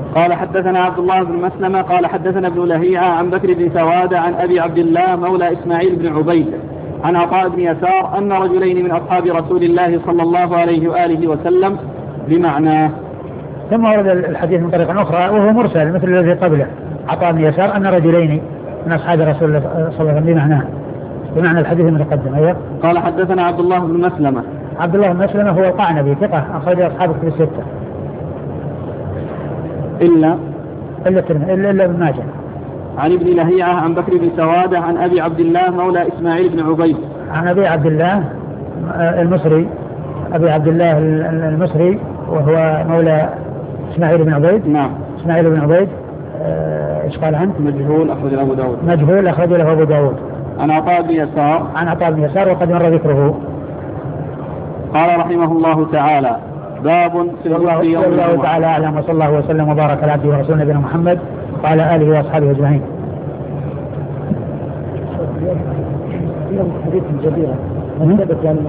قال حدثنا عبد الله بن مسلمة قال حدثنا ابن لهيعة عن بكر بن سوادة عن أبي عبد الله مولى إسماعيل بن عبيد عن عطاء بن يسار أن رجلين من أصحاب رسول الله صلى الله عليه وآله وسلم بمعناه. ثم ورد الحديث من طريق أخرى وهو مرسل مثل الذي قبله، عطاء بن يسار أن رجلين من أصحاب رسول الله صلى الله عليه وسلم بمعناه، بمعنى الحديث المتقدم. أيوه. قال حدثنا عبد الله بن مسلمة. عبد الله بن مسلمة هو القعنبي ثقة أخرج أصحاب كتب الستة إلا ابن ماجه. عن ابن لهيعة عن بكر بن سوادة عن أبي عبد الله مولى إسماعيل بن عبيد عن أبي عبد الله المصري، أبي عبد الله المصري وهو مولى إسماعيل بن عبيد. نعم. إسماعيل بن عبيد إيش قال عنه؟ مجهول أخرج له أبو داود. مجهول أخرج له أبو داود. عن عطاء بن يسار. عن عطاء بن يسار وقد مر ذكره. قال رحمه الله تعالى باب في الغسل يوم الجمعة. الله تعالى أعلم وصلى الله وسلم وبارك على عبده ورسوله نبينا محمد وعلى آله وأصحابه أجمعين. حديث جديد